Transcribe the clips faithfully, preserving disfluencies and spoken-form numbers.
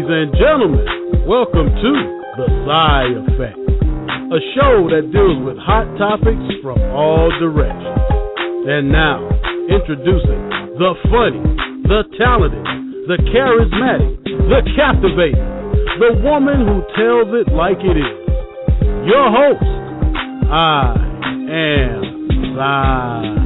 Ladies and gentlemen, welcome to The Psy Effect, a show that deals with hot topics from all directions. And now, introducing the funny, the talented, the charismatic, the captivating, the woman who tells it like it is. Your host, I am Psy.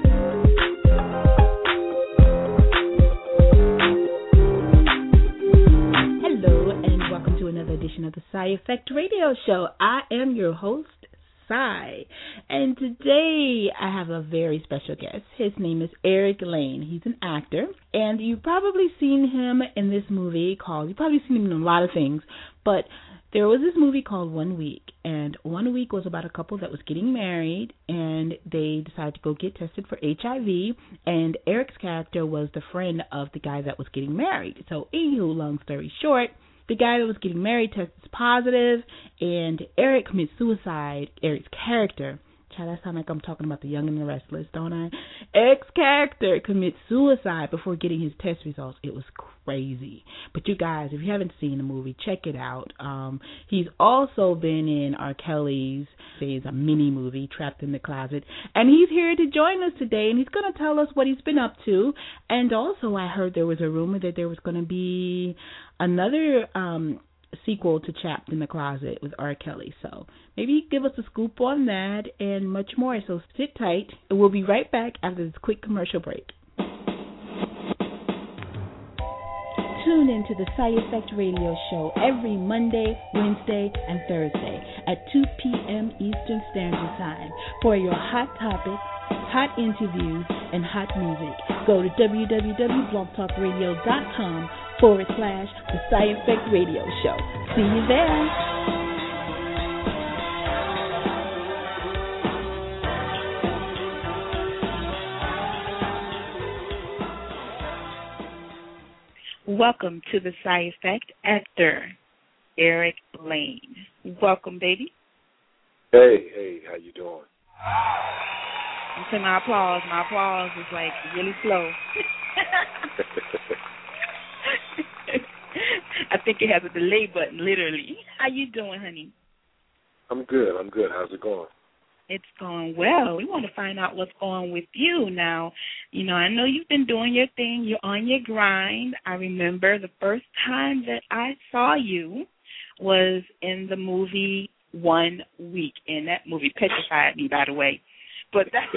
Of the Psy Effect Radio Show. I am your host, Psy, and today I have a very special guest. His name is Eric Lane. He's an actor, and you've probably seen him in this movie called, you've probably seen him in a lot of things, but there was this movie called One Week, and One Week was about a couple that was getting married, and they decided to go get tested for H I V, and Eric's character was the friend of the guy that was getting married. So, anywho, long story short, the guy that was getting married tests positive, and Eric commits suicide. Eric's character, child, that sound like I'm talking about The Young and the Restless, don't I? Eric's character commits suicide before getting his test results. It was crazy. But you guys, if you haven't seen the movie, check it out. Um, he's also been in R. Kelly's, say it's a mini movie, Trapped in the Closet, and he's here to join us today, and he's going to tell us what he's been up to. And also, I heard there was a rumor that there was going to be another um, sequel to Trapped in the Closet with R. Kelly. So maybe give us a scoop on that and much more. So sit tight. We'll be right back after this quick commercial break. Tune in to the Psy Effect Radio Show every Monday, Wednesday, and Thursday at two p.m. Eastern Standard Time for your hot topics, hot interviews, and hot music. Go to www.blogtalkradio.com forward slash the Psy Effect Radio Show. See you there. Welcome to the Psy Effect, actor Eric Lane. Welcome, baby. Hey, hey, how you doing? You say my applause. My applause is like really slow. I think it has a delay button, literally. How you doing, honey? I'm good. I'm good. How's it going? It's going well. We want to find out what's going with you now. You know, I know you've been doing your thing. You're on your grind. I remember the first time that I saw you was in the movie One Week, and that movie petrified me, by the way. But that,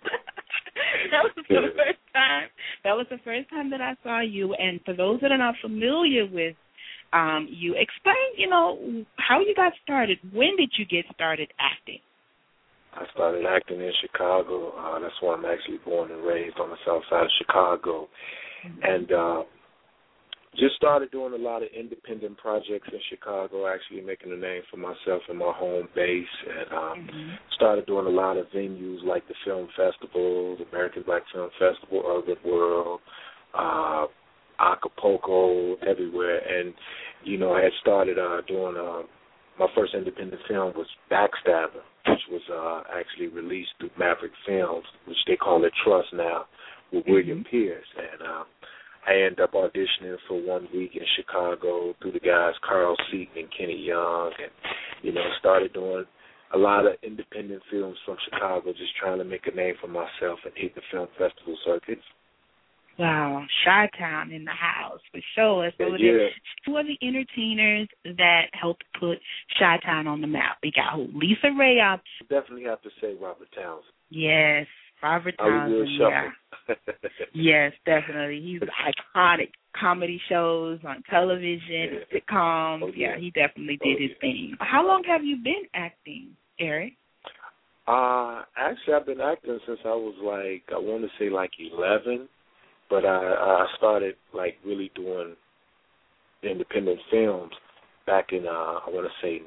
that was the first time. That was the first time that I saw you. And for those that are not familiar with um, you, explain, you know, how you got started. When did you get started acting? I started acting in Chicago. Uh, that's where I'm actually born and raised, on the south side of Chicago. Mm-hmm. And uh, just started doing a lot of independent projects in Chicago, actually making a name for myself in my home base. And um, mm-hmm. started doing a lot of venues like the Film Festival, the American Black Film Festival, Urban World, uh, Acapulco, everywhere. And, you know, I had started uh, doing uh, my first independent film was Backstabber, which was uh, actually released through Maverick Films, which they call it Trust now, with mm-hmm. William Pierce. And uh, I ended up auditioning for One Week in Chicago through the guys Carl Seaton and Kenny Young, and, you know, started doing a lot of independent films from Chicago, just trying to make a name for myself and hit the film festival circuits. Wow, Chi-Town in the house for sure. So yeah. Who are the entertainers that helped put Chi-Town on the map? We got who? Lisa Ray. I definitely have to say Robert Townsend. Yes, Robert Townsend. Yeah. Yes, definitely. He's iconic. Comedy shows on television, yeah. sitcoms. Oh, yeah. yeah, he definitely did oh, his yeah. thing. How long have you been acting, Eric? Uh, actually, I've been acting since I was like, I want to say like eleven. But I, I started, like, really doing independent films back in, uh, I want to say,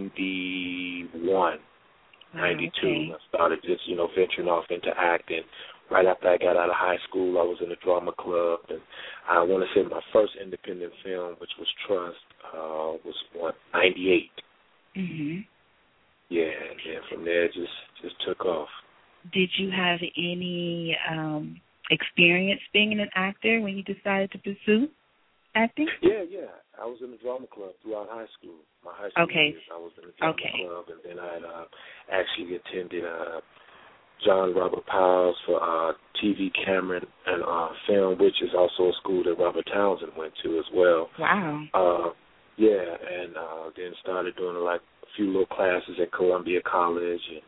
ninety-one, ninety-two. Okay. I started just, you know, venturing off into acting. Right after I got out of high school, I was in a drama club. And I want to say my first independent film, which was Trust, uh, was, what, ninety-eight. Mm-hmm. Yeah, and then from there, it just, just took off. Did you have any experience being an actor when you decided to pursue acting? Yeah, yeah. I was in the drama club throughout high school. My high school okay. years, I was in the drama okay. club, and then I had uh, actually attended uh, John Robert Powell's for uh, T V, camera, and uh, film, which is also a school that Robert Townsend went to as well. Wow. Uh, yeah, and uh, then started doing like a few little classes at Columbia College, and,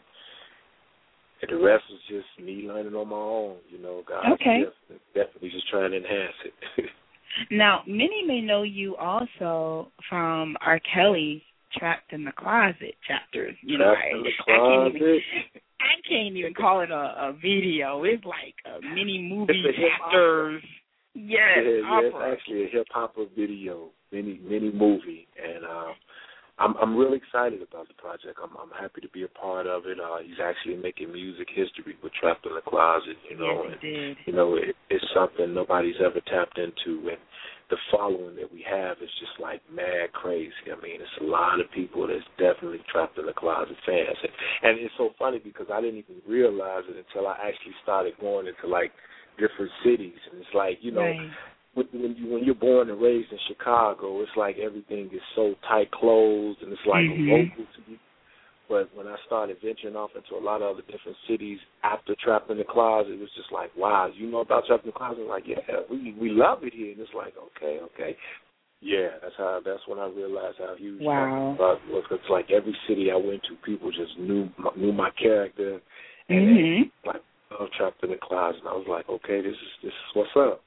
and the rest was just me learning on my own. You know, God, okay. definitely, definitely just trying to enhance it. Now, many may know you also from R. Kelly's Trapped in the Closet chapters. You know, Trapped I, in the I can't Closet. even, I can't even call it a, a video. It's like a mini movie It's a chapters. Yes, yeah, yeah, it's opera. actually a hip hop video, mini mini movie, and uh, I'm I'm really excited about the project. I'm I'm happy to be a part of it. Uh, he's actually making music history with Trapped in the Closet. You know, yes, and he did. you know it, it's something nobody's ever tapped into, and the following that we have is just like mad crazy. I mean, it's a lot of people that's definitely Trapped in the Closet fans. And, and it's so funny because I didn't even realize it until I actually started going into, like, different cities. And it's like, you know, right. when, when, you, when you're born and raised in Chicago, it's like everything is so tight closed and it's like mm-hmm. local to you. But when I started venturing off into a lot of other different cities after Trapped in the Closet, it was just like, wow, you know about Trapped in the Closet? I'm like, yeah, we we love it here. And it's like, okay, okay. Yeah, that's how. That's when I realized how huge wow. Trapped in the Closet was. It's like every city I went to, people just knew knew my character. And mm-hmm. then, like, oh, Trapped in the Closet. And I was like, okay, this is this is what's up.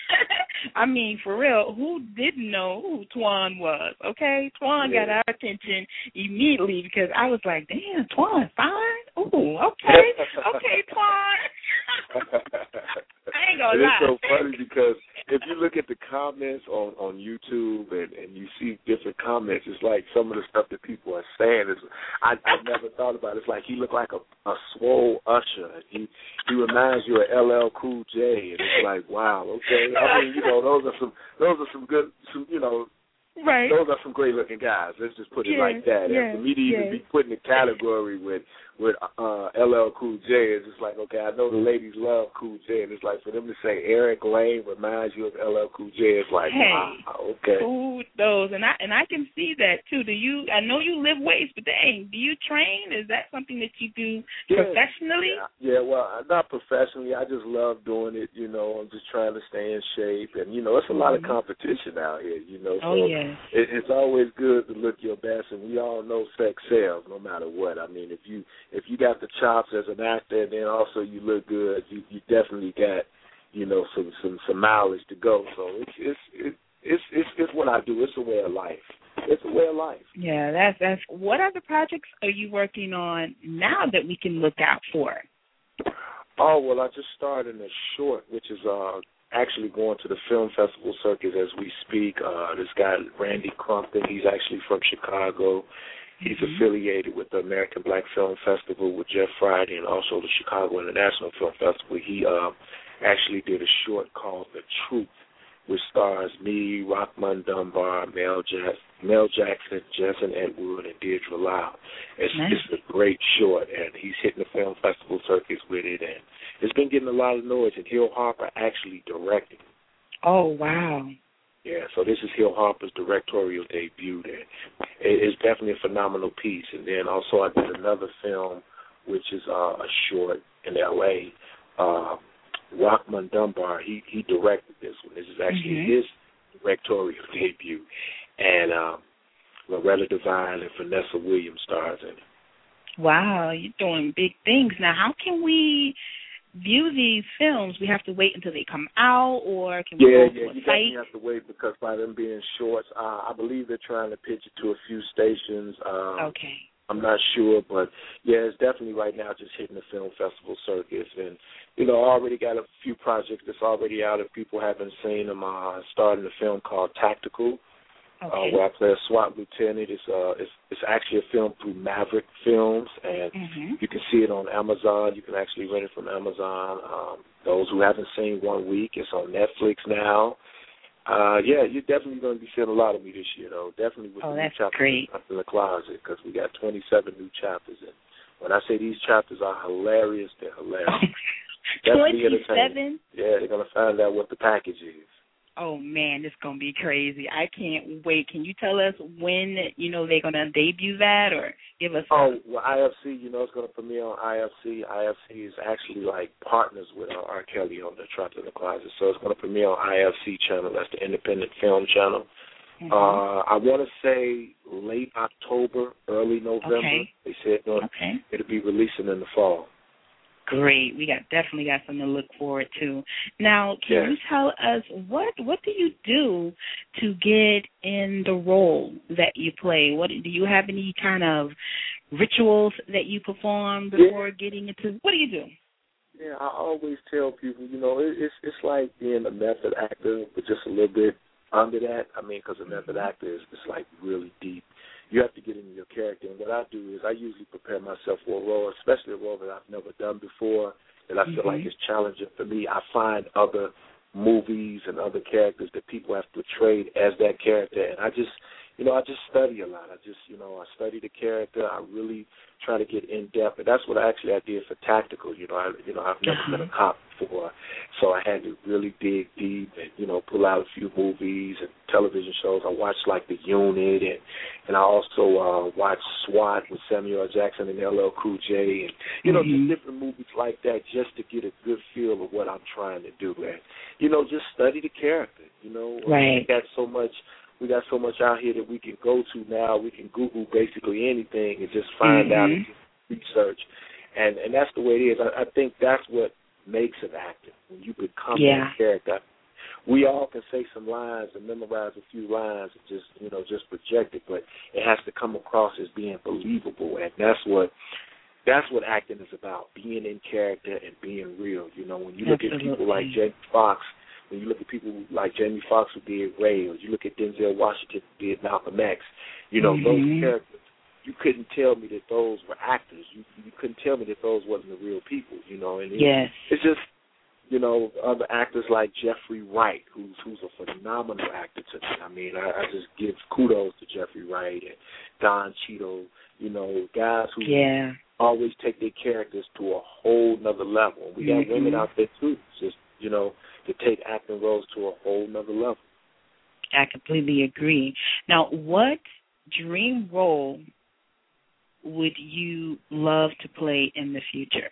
I mean, for real, who didn't know who Twan was, okay? Twan yeah. got our attention immediately because I was like, damn, Twan, fine? Ooh, okay, okay, Twan. I ain't gonna and lie. It's so funny because if you look at the comments on, on YouTube and, and you see different comments, it's like some of the stuff that people are saying is I I never thought about it. It's like he looked like a, a swole Usher. He he reminds you of L L Cool J, and it's like, wow, okay. I mean, you know, those are some those are some good some you know right. those are some great looking guys. Let's just put it yeah, like that. yeah, and for me to even yeah. be put in the category with with uh, L L Cool J, it's just like, okay, I know the ladies love Cool J, and it's like for them to say Eric Lane reminds you of L L Cool J, it's like, hey, wow, okay. Who knows? And I and I can see that too. Do you? I know you live weights, but dang, do you train? Is that something that you do yeah, professionally? Yeah, yeah, well, not professionally. I just love doing it. You know, I'm just trying to stay in shape, and you know, it's a lot mm-hmm. of competition out here. You know, so oh yes. it, it's always good to look your best, and we all know sex sells, no matter what. I mean, if you if you got the chops as an actor, and then also you look good, you, you definitely got, you know, some, some, some mileage to go. So it's it's it's it's it's it's what I do. It's a way of life. It's a way of life. Yeah, that's that's. What other projects are you working on now that we can look out for? Oh well, I just started a short, which is uh actually going to the film festival circuit as we speak. Uh, this guy Randy Crumpton, he's actually from Chicago. He's mm-hmm. affiliated with the American Black Film Festival with Jeff Friday and also the Chicago International Film Festival. He uh, actually did a short called The Truth, which stars me, Rockman Dunbar, Mel, Jack- Mel Jackson, Jensen Edward, and Deirdre Lau. It's, nice. It's a great short, and he's hitting the film festival circuits with it, and it's been getting a lot of noise, and Hill Harper actually directed it. Oh, wow. Yeah, so this is Hill Harper's directorial debut there. It's definitely a phenomenal piece. And then also I did another film, which is uh, a short in L A Uh, Rockman Dunbar, he, he directed this one. This is actually mm-hmm. his directorial debut. And um, Loretta Devine and Vanessa Williams stars in it. Wow, you're doing big things. Now, how can we view these films? We have to wait until they come out, or can we yeah, go to yeah, a you site? definitely have to wait because by them being shorts, uh, I believe they're trying to pitch it to a few stations. Um, okay. I'm not sure, but yeah, it's definitely right now just hitting the film festival circuits, and you know, I already got a few projects that's already out. If people haven't seen them, uh, starting a film called Tactical. Okay. Uh, where I play a SWAT lieutenant. It's uh, it's, it's actually a film through Maverick Films, and mm-hmm. you can see it on Amazon. You can actually rent it from Amazon. Um, those who haven't seen One Week, it's on Netflix now. Uh, yeah, you're definitely going to be seeing a lot of me this year, though. Definitely with oh, the new that's chapters great. in the closet, because we got twenty-seven new chapters. And when I say these chapters are hilarious, they're hilarious. twenty-seven? Yeah, they're going to find out what the package is. Oh, man, it's going to be crazy. I can't wait. Can you tell us when, you know, they're going to debut that or give us Oh, well, I F C, you know, it's going to premiere on I F C. I F C is actually like partners with uh, R. Kelly on the Trapped in the Closet. So it's going to premiere on I F C channel. That's the independent film channel. Mm-hmm. Uh, I want to say late October, early November. Okay. They said no, okay. it'll be releasing in the fall. Great. We got definitely got something to look forward to. Now, can yes. you tell us what what do you do to get in the role that you play? What do you have any kind of rituals that you perform before yeah. getting into? What do you do? Yeah, I always tell people, you know, it, it's it's like being a method actor, but just a little bit under that. I mean, because a method actor is it's like really deep. You have to get into your character. And what I do is I usually prepare myself for a role, especially a role that I've never done before, that I feel mm-hmm. like is challenging for me. I find other movies and other characters that people have portrayed as that character, and I just, you know, I just study a lot. I just, you know, I study the character. I really try to get in depth, and that's what I actually I did for Tactical. You know, I, you know, I've never mm-hmm. been a cop before, so I had to really dig deep and, you know, pull out a few movies and television shows. I watched like The Unit, and and I also uh, watched SWAT with Samuel L. Jackson and L L Cool J, and you know, mm-hmm. just different movies like that, just to get a good feel of what I'm trying to do, and you know, just study the character. You know, right. we got so much. We got so much out here that we can go to now. We can Google basically anything and just find mm-hmm. out and research, and and that's the way it is. I, I think that's what makes an actor, when you become yeah. that character. We all can say some lines and memorize a few lines and just, you know, just project it, but it has to come across as being believable, and that's what that's what acting is about, being in character and being real. You know, when you look Absolutely. At people like Jamie Foxx, when you look at people like Jamie Foxx who did Ray, or you look at Denzel Washington who did Malcolm X, you know, mm-hmm. those characters, you couldn't tell me that those were actors. You you couldn't tell me that those wasn't the real people, you know. And it, yes. it's just, you know, other actors like Jeffrey Wright, who's who's a phenomenal actor to me. I mean, I, I just give kudos to Jeffrey Wright and Don Cheadle, you know, guys who yeah. always take their characters to a whole nother level. We got mm-hmm. women out there, too, just, you know, to take acting roles to a whole nother level. I completely agree. Now, what dream role would you love to play in the future?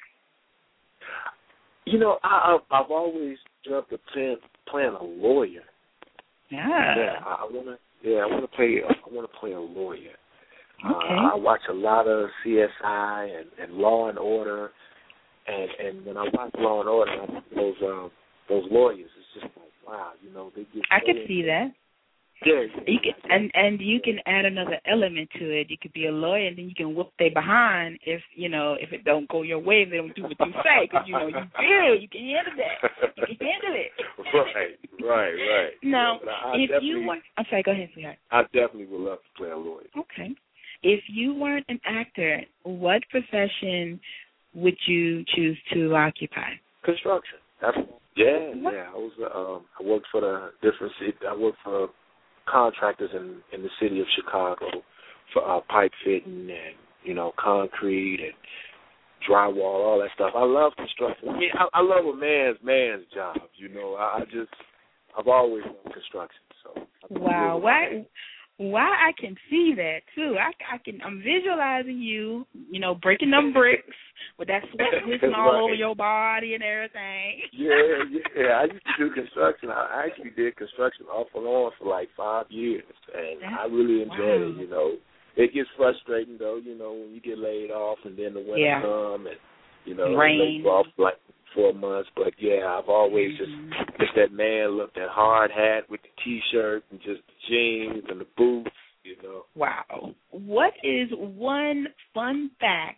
You know, I, I've always dreamt of playing, playing a lawyer. Yeah. Yeah, I want to. Yeah, I want to play. I want to play a lawyer. Okay. Uh, I watch a lot of C S I and, and Law and Order, and and when I watch Law and Order, I watch those um, those lawyers, it's just like, wow, you know, they get. I so could see that. Yeah, yeah. You can, and and you can add another element to it. You could be a lawyer, and then you can whoop they behind if you know if it don't go your way, if they don't do what you say, because you know you do. You can handle that. You can handle it. Right, right, right. Now, yeah, I, I if you were, I'm sorry, go ahead, sweetheart. I definitely would love to play a lawyer. Okay. If you weren't an actor, what profession would you choose to occupy? Construction. That's yeah, yeah. I was um, I worked for the different city. I worked for contractors in, in the city of Chicago for uh, pipe fitting and, you know, concrete and drywall, all that stuff. I love construction. I mean, I, I love a man's man's job, you know. I, I just, I've always loved construction. So wow, why? Why I can see that too. I, I can. I'm visualizing you, you know, breaking them bricks with that sweat glistening all right. over your body and everything. yeah, yeah. I used to do construction. I actually did construction off and on for like five years, and That's, I really enjoyed wow. it. You know, it gets frustrating though. You know, when you get laid off and then the winter yeah. come and you know, rain laid you off like four months. But yeah, I've always mm-hmm. just just that man look, that hard hat with the t-shirt and just the jeans and the boots, you know. Wow. What is one fun fact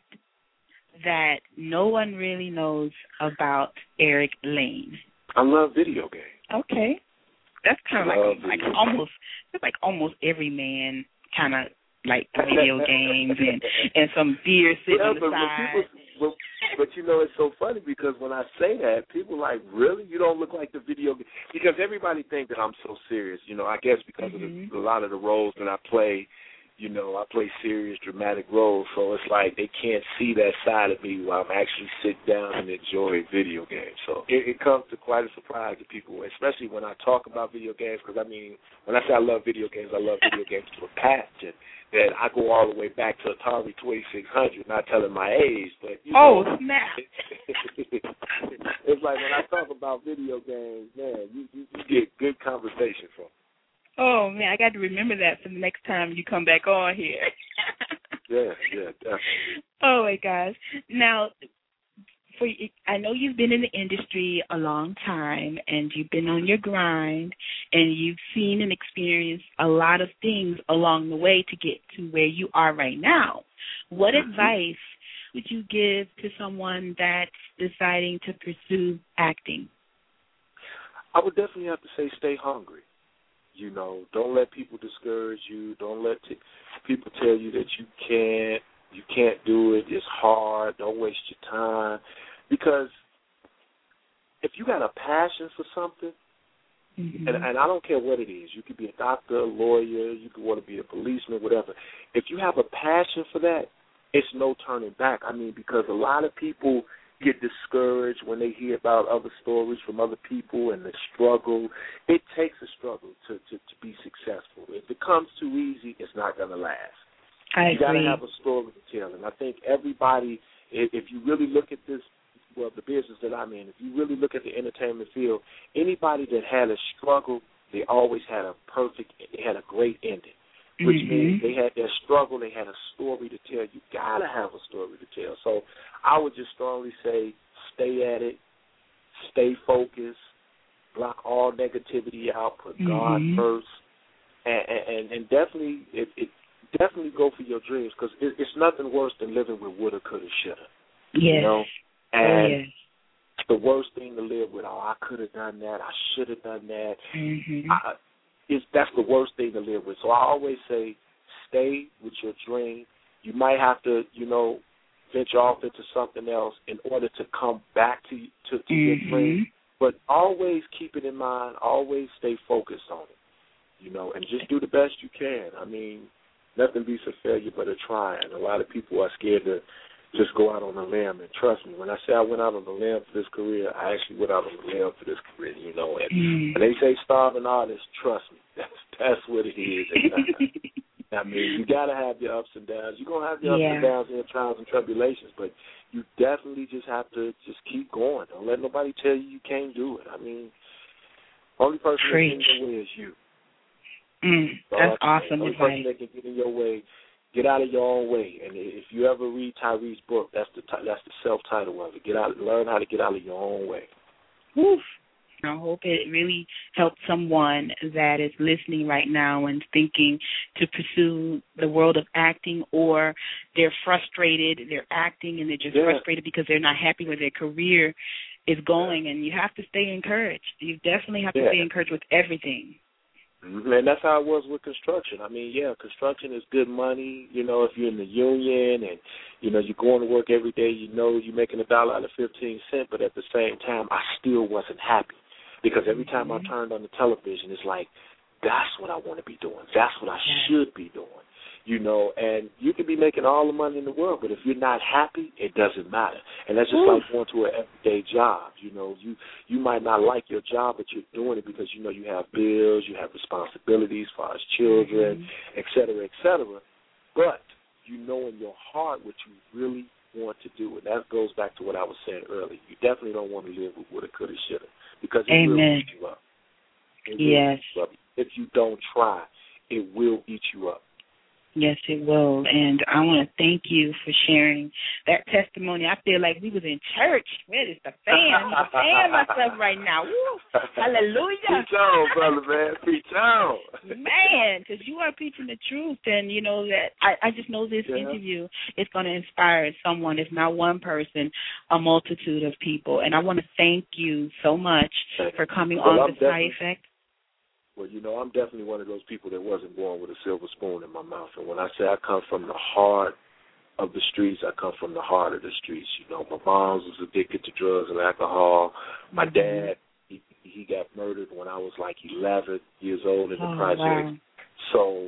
that no one really knows about Eric Lane? I love video games. Okay. That's kind of like, like almost, that's like almost every man kind of like video games and, and some beer sitting yeah, on the but, side. But, people, but, but, you know, it's so funny because when I say that, people are like, really? You don't look like the video game? Because everybody thinks that I'm so serious, you know, I guess because mm-hmm. of the, a lot of the roles that I play, You know, I play serious, dramatic roles, so it's like they can't see that side of me while I'm actually sit down and enjoy video games. So it, it comes to quite a surprise to people, especially when I talk about video games, because, I mean, when I say I love video games, I love video games to a passion. That I go all the way back to Atari twenty-six hundred, not telling my age, but, you oh, know. snap. It's like when I talk about video games, man, you, you, you get good conversation from. Oh, man, I got to remember that for the next time you come back on here. yeah, yeah, definitely. Oh, my gosh. Now, for I know you've been in the industry a long time, and you've been on your grind, and you've seen and experienced a lot of things along the way to get to where you are right now. What mm-hmm. advice would you give to someone that's deciding to pursue acting? I would definitely have to say stay hungry. You know, don't let people discourage you. Don't let t- people tell you that you can't, you can't do it. It's hard. Don't waste your time. Because if you got a passion for something, mm-hmm. and, and I don't care what it is, you could be a doctor, a lawyer, you could want to be a policeman, whatever. If you have a passion for that, it's no turning back. I mean, because a lot of people get discouraged when they hear about other stories from other people and the struggle. It takes a struggle to, to, to be successful. If it comes too easy, it's not going to last. I you got to agree. have a story to tell. And I think everybody, if you really look at this, well, the business that I'm in, if you really look at the entertainment field, anybody that had a struggle, they always had a perfect, they had a great ending. Which mm-hmm. means they had their struggle, they had a story to tell. You got to have a story to tell. So I would just strongly say stay at it, stay focused, block all negativity out, put mm-hmm. God first, and, and, and definitely it, it definitely go for your dreams, because it, it's nothing worse than living with woulda, coulda, shoulda. Yes. You know? And oh, yes. the worst thing to live with, oh, I could have done that, I should have done that. Mm-hmm. I, Is that's the worst thing to live with. So I always say, stay with your dream. You might have to, you know, venture off into something else in order to come back to to, to mm-hmm. your dream. But always keep it in mind. Always stay focused on it, you know, and just do the best you can. I mean, nothing beats a failure but a try. And a lot of people are scared to just go out on a limb. And trust me, when I say I went out on a limb for this career, I actually went out on a limb for this career, you know. And mm. when they say starving artist, trust me, that's that's what it is. I mean, you got to have your ups and downs. You're going to have your yeah. ups and downs and your trials and tribulations, but you definitely just have to just keep going. Don't let nobody tell you you can't do it. I mean, only person that can get in your way is you. Mm, so that's I, awesome only advice. person that can get in your way, get out of your own way. And if you ever read Tyree's book, that's the that's the self-title of it. Get out, learn how to get out of your own way. Woof. I hope it really helps someone that is listening right now and thinking to pursue the world of acting, or they're frustrated, they're acting and they're just yeah. frustrated because they're not happy where their career is going. And you have to stay encouraged. You definitely have to yeah. stay encouraged with everything. And that's how it was with construction. I mean, yeah, construction is good money. You know, if you're in the union and, you know, you're going to work every day, you know you're making a dollar out of fifteen cents, but at the same time, I still wasn't happy. Because every time mm-hmm. I turned on the television, it's like, that's what I want to be doing. That's what I should be doing. You know, and you can be making all the money in the world, but if you're not happy, it doesn't matter. And that's just Ooh. like going to an everyday job. You know, you you might not like your job, but you're doing it because you know you have bills, you have responsibilities as far as children, mm-hmm. et cetera, et cetera. But you know in your heart what you really want to do, and that goes back to what I was saying earlier. You definitely don't want to live with woulda, coulda, shoulda, because it Amen. will eat you up. It yes. Will eat you up. If you don't try, it will eat you up. Yes, it will. And I want to thank you for sharing that testimony. I feel like we was in church. Where is the fan? I'm a fan myself right now. Woo. Hallelujah. Preach on, brother, man. Preach on. Man, because you are preaching the truth. And, you know, that I, I just know this yeah. interview is going to inspire someone, if not one person, a multitude of people. And I want to thank you so much for coming well, on I'm The Side Effect. Well, you know, I'm definitely one of those people that wasn't born with a silver spoon in my mouth. And when I say I come from the heart of the streets, I come from the heart of the streets. You know, my mom was addicted to drugs and alcohol. My dad, he, he got murdered when I was like eleven years old in the oh, project. wow. So,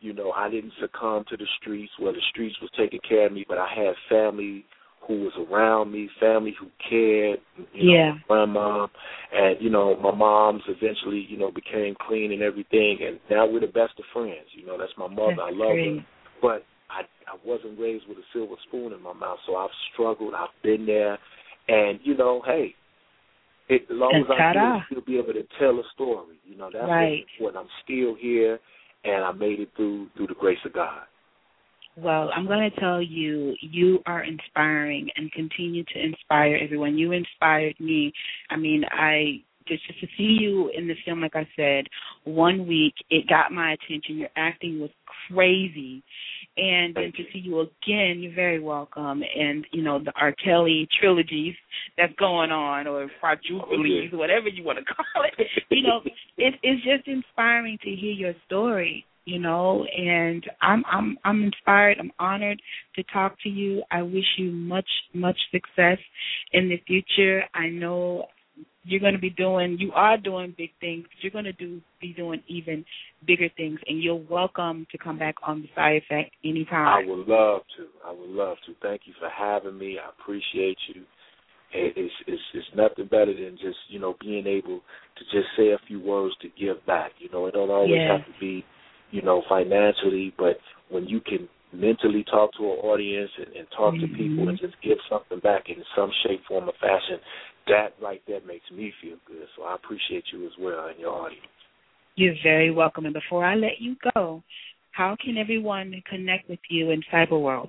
You know, I didn't succumb to the streets where the streets was taking care of me, but I had family who was around me, family who cared, you yeah. know, my mom. And, you know, my mom's eventually, you know, became clean and everything, and now we're the best of friends. You know, that's my mother. That's I love great. her. But I, I wasn't raised with a silver spoon in my mouth, so I've struggled. I've been there. And, you know, hey, it, as long and as I can still be able to tell a story, you know, that's right. what I'm still here, and I made it through through the grace of God. Well, I'm going to tell you, you are inspiring and continue to inspire everyone. You inspired me. I mean, I just, just to see you in the film, like I said, one week, it got my attention. Your acting was crazy. And then to see you again, you're very welcome. And, you know, the R. Kelly trilogies that's going on, or quadruplies, whatever you want to call it, you know, it, it's just inspiring to hear your story, you know, and I'm I'm I'm inspired. I'm honored to talk to you. I wish you much, much success in the future. I know you're going to be doing, you are doing big things, but you're going to do be doing even bigger things, and you're welcome to come back on the Side Effect anytime. I would love to. I would love to. Thank you for having me. I appreciate you. It's, it's, it's nothing better than just, you know, being able to just say a few words to give back. You know, it don't always yeah. have to be, you know, financially, but when you can mentally talk to an audience and, and talk mm-hmm. to people and just give something back in some shape, form, or fashion, that right there makes me feel good. So I appreciate you as well and your audience. You're very welcome. And before I let you go, how can everyone connect with you in Cyberworld?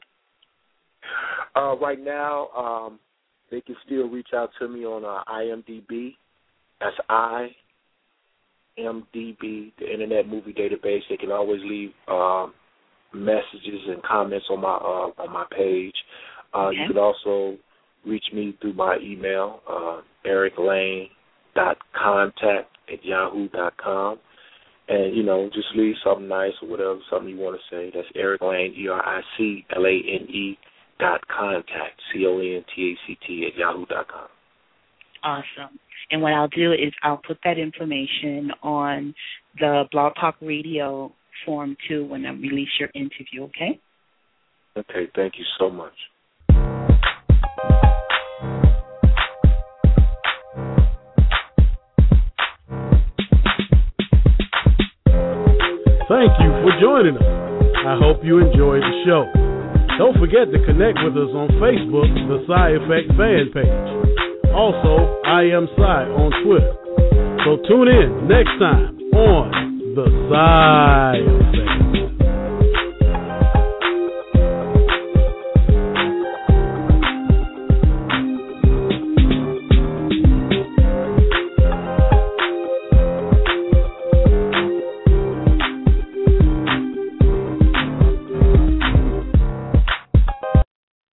Uh, right now, um, they can still reach out to me on uh, I M D B. That's I M D B, the Internet Movie Database. They can always leave um, messages and comments on my uh, on my page. Uh, okay. You can also reach me through my email, uh, eric lane dot contact at yahoo dot com. And, you know, just leave something nice or whatever, something you want to say. That's Eric Lane, E R I C L A N E dot contact, C O N T A C T at yahoo dot com. Awesome. And what I'll do is I'll put that information on the Blog Talk Radio form, too, when I release your interview, okay? Okay, thank you so much. Thank you for joining us. I hope you enjoyed the show. Don't forget to connect with us on Facebook, the Sci Effect fan page. Also, I am Sci on Twitter. So tune in next time on the Sci Effect.